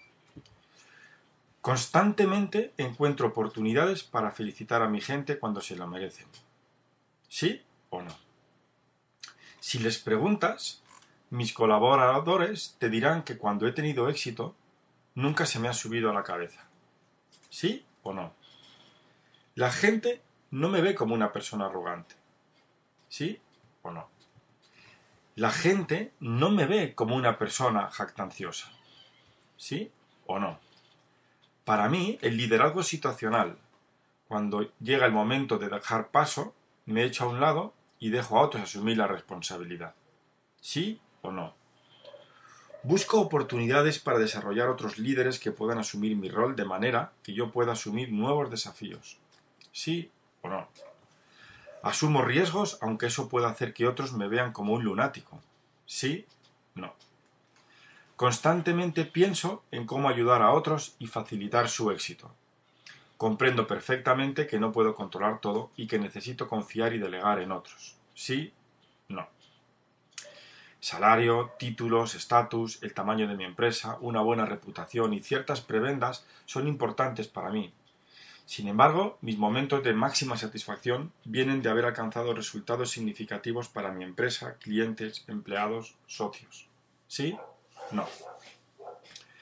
Constantemente encuentro oportunidades para felicitar a mi gente cuando se lo merecen. ¿Sí o no? Si les preguntas, mis colaboradores te dirán que cuando he tenido éxito, nunca se me ha subido a la cabeza. ¿Sí o no? La gente no me ve como una persona arrogante. ¿Sí o no? La gente no me ve como una persona jactanciosa. ¿Sí o no? Para mí, el liderazgo es situacional. Cuando llega el momento de dejar paso, me echo a un lado y dejo a otros asumir la responsabilidad. ¿Sí o no? Busco oportunidades para desarrollar otros líderes que puedan asumir mi rol de manera que yo pueda asumir nuevos desafíos. ¿Sí o no? Asumo riesgos, aunque eso pueda hacer que otros me vean como un lunático. ¿Sí? No. Constantemente pienso en cómo ayudar a otros y facilitar su éxito. Comprendo perfectamente que no puedo controlar todo y que necesito confiar y delegar en otros. ¿Sí? No. Salario, títulos, estatus, el tamaño de mi empresa, una buena reputación y ciertas prebendas son importantes para mí. Sin embargo, mis momentos de máxima satisfacción vienen de haber alcanzado resultados significativos para mi empresa, clientes, empleados, socios. ¿Sí? No.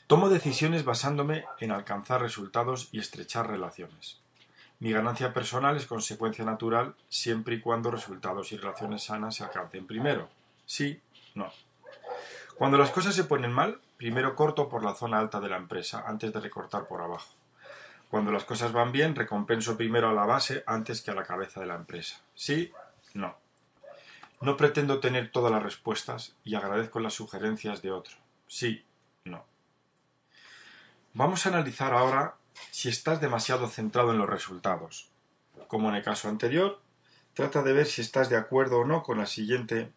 Tomo decisiones basándome en alcanzar resultados y estrechar relaciones. Mi ganancia personal es consecuencia natural siempre y cuando resultados y relaciones sanas se alcancen primero. Sí, no. Cuando las cosas se ponen mal, primero corto por la zona alta de la empresa antes de recortar por abajo. Cuando las cosas van bien, recompenso primero a la base antes que a la cabeza de la empresa. Sí, no. No pretendo tener todas las respuestas y agradezco las sugerencias de otro. Sí, no. Vamos a analizar ahora si estás demasiado centrado en los resultados. Como en el caso anterior, trata de ver si estás de acuerdo o no con la siguiente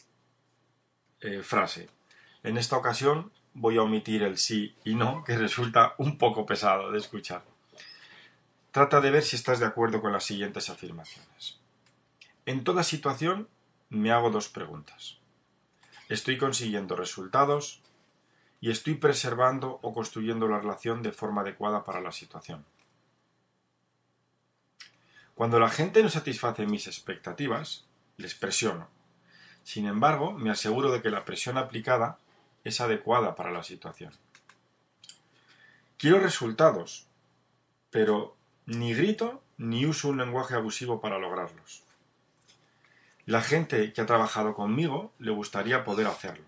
frase. En esta ocasión voy a omitir el sí y no, que resulta un poco pesado de escuchar. Trata de ver si estás de acuerdo con las siguientes afirmaciones. En toda situación me hago dos preguntas. ¿Estoy consiguiendo resultados? Y estoy preservando o construyendo la relación de forma adecuada para la situación. Cuando la gente no satisface mis expectativas, les presiono. Sin embargo, me aseguro de que la presión aplicada es adecuada para la situación. Quiero resultados, pero ni grito ni uso un lenguaje abusivo para lograrlos. La gente que ha trabajado conmigo le gustaría poder hacerlo.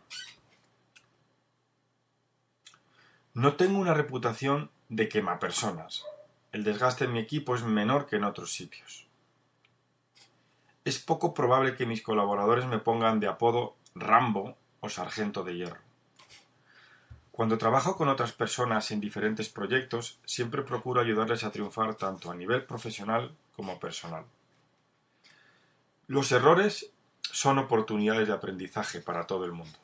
No tengo una reputación de quemapersonas. El desgaste en mi equipo es menor que en otros sitios. Es poco probable que mis colaboradores me pongan de apodo Rambo o Sargento de Hierro. Cuando trabajo con otras personas en diferentes proyectos, siempre procuro ayudarles a triunfar tanto a nivel profesional como personal. Los errores son oportunidades de aprendizaje para todo el mundo.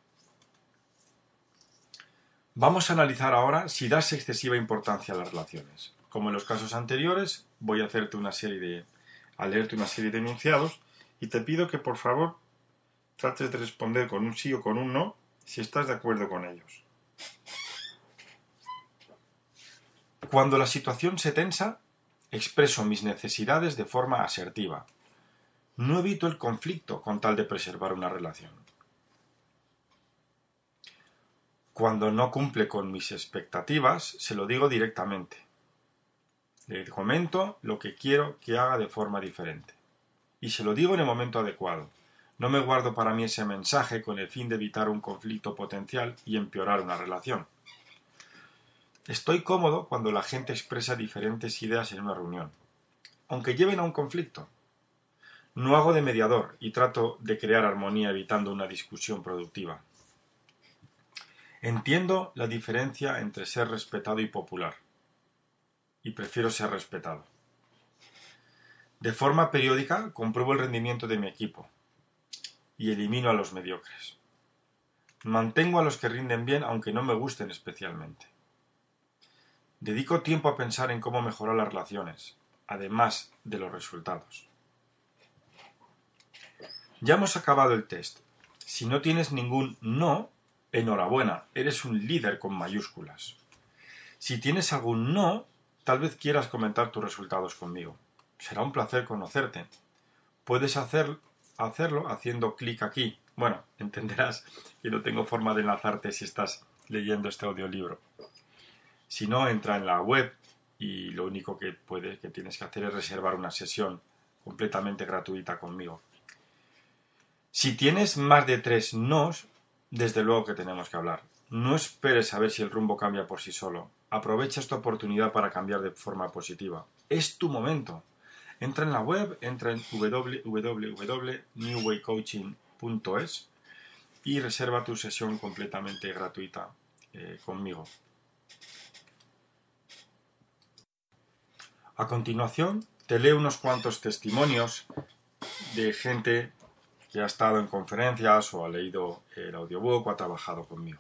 Vamos a analizar ahora si das excesiva importancia a las relaciones. Como en los casos anteriores, voy a leerte una serie de enunciados y te pido que por favor trates de responder con un sí o con un no si estás de acuerdo con ellos. Cuando la situación se tensa, expreso mis necesidades de forma asertiva. No evito el conflicto con tal de preservar una relación. Cuando no cumple con mis expectativas, se lo digo directamente. Le comento lo que quiero que haga de forma diferente. Y se lo digo en el momento adecuado. No me guardo para mí ese mensaje con el fin de evitar un conflicto potencial y empeorar una relación. Estoy cómodo cuando la gente expresa diferentes ideas en una reunión, aunque lleven a un conflicto. No hago de mediador y trato de crear armonía evitando una discusión productiva. Entiendo la diferencia entre ser respetado y popular, y prefiero ser respetado. De forma periódica compruebo el rendimiento de mi equipo y elimino a los mediocres. Mantengo a los que rinden bien aunque no me gusten especialmente. Dedico tiempo a pensar en cómo mejorar las relaciones, además de los resultados. Ya hemos acabado el test. Si no tienes ningún no, enhorabuena, eres un líder con mayúsculas. Si tienes algún no, tal vez quieras comentar tus resultados conmigo. Será un placer conocerte. Puedes hacerlo haciendo clic aquí. Bueno, entenderás que no tengo forma de enlazarte si estás leyendo este audiolibro. Si no, entra en la web y lo único que tienes que hacer es reservar una sesión completamente gratuita conmigo. Si tienes más de 3 nos, desde luego que tenemos que hablar. No esperes a ver si el rumbo cambia por sí solo. Aprovecha esta oportunidad para cambiar de forma positiva. Es tu momento. Entra en la web, entra en www.newwaycoaching.es y reserva tu sesión completamente gratuita conmigo. A continuación, te leo unos cuantos testimonios de gente que ha estado en conferencias o ha leído el audiobook o ha trabajado conmigo.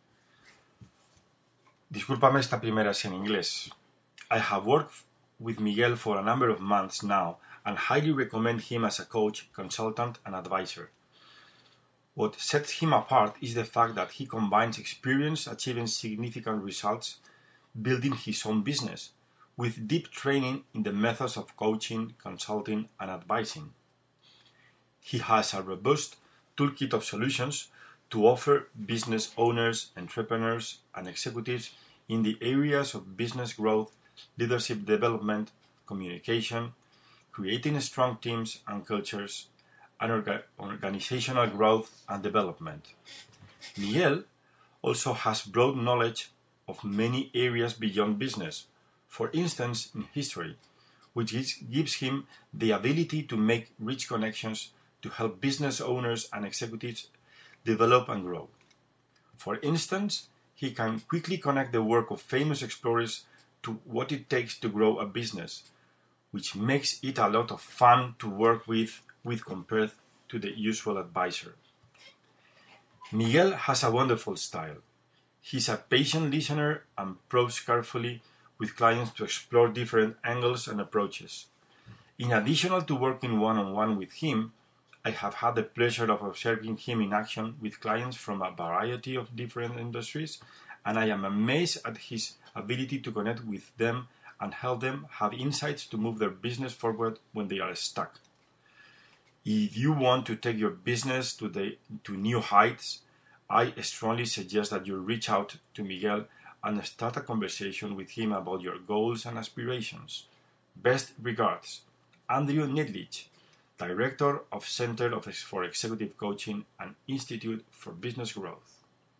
Discúlpame, esta primera es en inglés. I have worked with Miguel for a number of months now and highly recommend him as a coach, consultant and advisor. What sets him apart is the fact that he combines experience achieving significant results, building his own business, with deep training in the methods of coaching, consulting and advising. He has a robust toolkit of solutions to offer business owners, entrepreneurs, and executives in the areas of business growth, leadership development, communication, creating strong teams and cultures, and organizational growth and development. Miguel also has broad knowledge of many areas beyond business, for instance in history, which gives him the ability to make rich connections to help business owners and executives develop and grow. For instance, he can quickly connect the work of famous explorers to what it takes to grow a business, which makes it a lot of fun to work with compared to the usual advisor. Miguel has a wonderful style. He's a patient listener and probes carefully with clients to explore different angles and approaches. In addition to working one-on-one with him, I have had the pleasure of observing him in action with clients from a variety of different industries, and I am amazed at his ability to connect with them and help them have insights to move their business forward when they are stuck. If you want to take your business to new heights, I strongly suggest that you reach out to Miguel and start a conversation with him about your goals and aspirations. Best regards, Andrew Nedlich, Director of Center for Executive Coaching and Institute for Business Growth.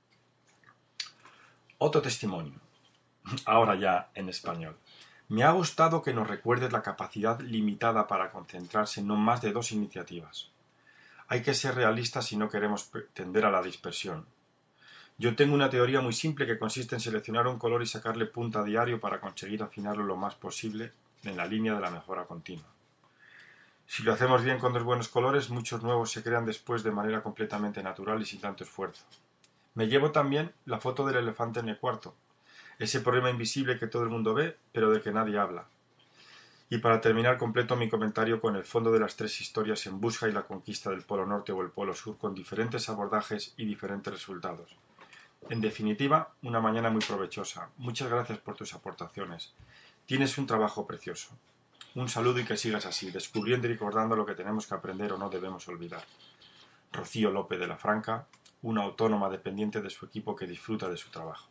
Otro testimonio, ahora ya en español. Me ha gustado que nos recuerdes la capacidad limitada para concentrarse en no más de 2 iniciativas. Hay que ser realistas si no queremos tender a la dispersión. Yo tengo una teoría muy simple que consiste en seleccionar un color y sacarle punta a diario para conseguir afinarlo lo más posible en la línea de la mejora continua. Si lo hacemos bien con 2 buenos colores, muchos nuevos se crean después de manera completamente natural y sin tanto esfuerzo. Me llevo también la foto del elefante en el cuarto, ese problema invisible que todo el mundo ve, pero del que nadie habla. Y para terminar, completo mi comentario con el fondo de las 3 historias en busca y la conquista del Polo Norte o el Polo Sur con diferentes abordajes y diferentes resultados. En definitiva, una mañana muy provechosa. Muchas gracias por tus aportaciones. Tienes un trabajo precioso. Un saludo y que sigas así, descubriendo y recordando lo que tenemos que aprender o no debemos olvidar. Rocío López de la Franca, una autónoma dependiente de su equipo que disfruta de su trabajo.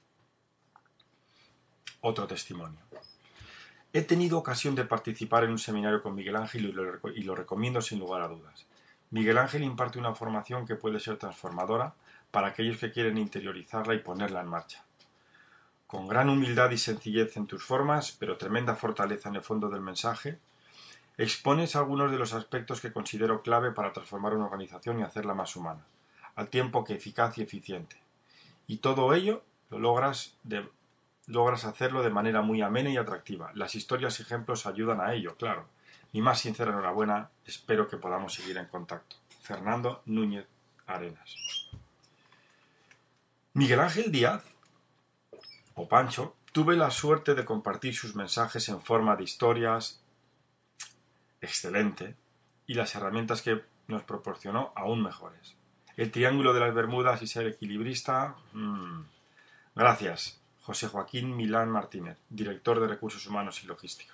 Otro testimonio. He tenido ocasión de participar en un seminario con Miguel Ángel y lo recomiendo sin lugar a dudas. Miguel Ángel imparte una formación que puede ser transformadora para aquellos que quieren interiorizarla y ponerla en marcha. Con gran humildad y sencillez en tus formas, pero tremenda fortaleza en el fondo del mensaje, expones algunos de los aspectos que considero clave para transformar una organización y hacerla más humana, al tiempo que eficaz y eficiente. Y todo ello lo logras hacerlo de manera muy amena y atractiva. Las historias y ejemplos ayudan a ello, claro. Mi más sincera enhorabuena, espero que podamos seguir en contacto. Fernando Núñez Arenas. Miguel Ángel Díaz, o Pancho, tuve la suerte de compartir sus mensajes en forma de historias, excelente, y las herramientas que nos proporcionó aún mejores. El triángulo de las Bermudas y ser equilibrista, gracias. José Joaquín Milán Martínez, director de Recursos Humanos y Logística.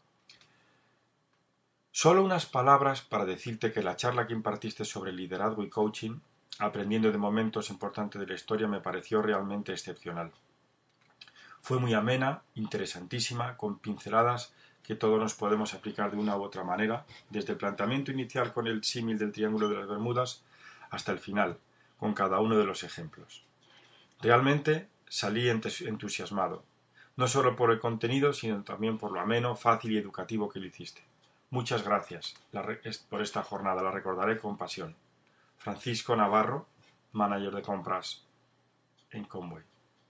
Solo unas palabras para decirte que la charla que impartiste sobre liderazgo y coaching, aprendiendo de momentos importantes de la historia, me pareció realmente excepcional. Fue muy amena, interesantísima, con pinceladas que todos nos podemos aplicar de una u otra manera, desde el planteamiento inicial con el símil del Triángulo de las Bermudas hasta el final, con cada uno de los ejemplos. Realmente salí entusiasmado, no solo por el contenido, sino también por lo ameno, fácil y educativo que lo hiciste. Muchas gracias por esta jornada, la recordaré con pasión. Francisco Navarro, manager de compras en Conway.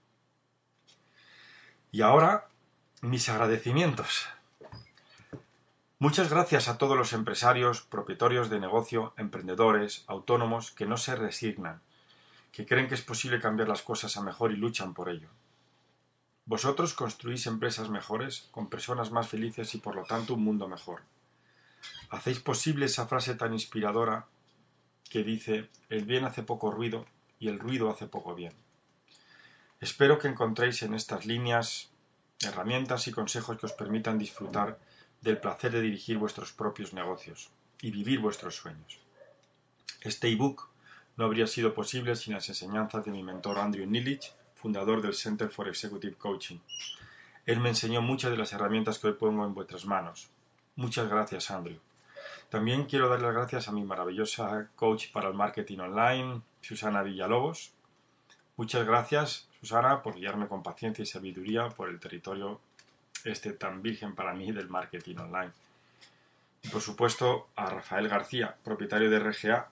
Y ahora, mis agradecimientos. Muchas gracias a todos los empresarios, propietarios de negocio, emprendedores, autónomos que no se resignan, que creen que es posible cambiar las cosas a mejor y luchan por ello. Vosotros construís empresas mejores, con personas más felices y por lo tanto un mundo mejor. Hacéis posible esa frase tan inspiradora que dice: el bien hace poco ruido y el ruido hace poco bien. Espero que encontréis en estas líneas herramientas y consejos que os permitan disfrutar del placer de dirigir vuestros propios negocios y vivir vuestros sueños. Este ebook no habría sido posible sin las enseñanzas de mi mentor Andrew Nilich, fundador del Center for Executive Coaching. Él me enseñó muchas de las herramientas que hoy pongo en vuestras manos. Muchas gracias, Andrew. También quiero dar las gracias a mi maravillosa coach para el marketing online, Susana Villalobos. Muchas gracias, Susana, por guiarme con paciencia y sabiduría por el territorio tan virgen para mí del marketing online. Y por supuesto a Rafael García, propietario de RGA,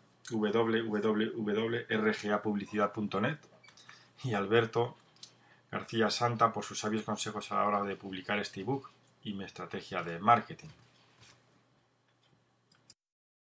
www.rgapublicidad.net, y Alberto García Santa por sus sabios consejos a la hora de publicar este ebook y mi estrategia de marketing.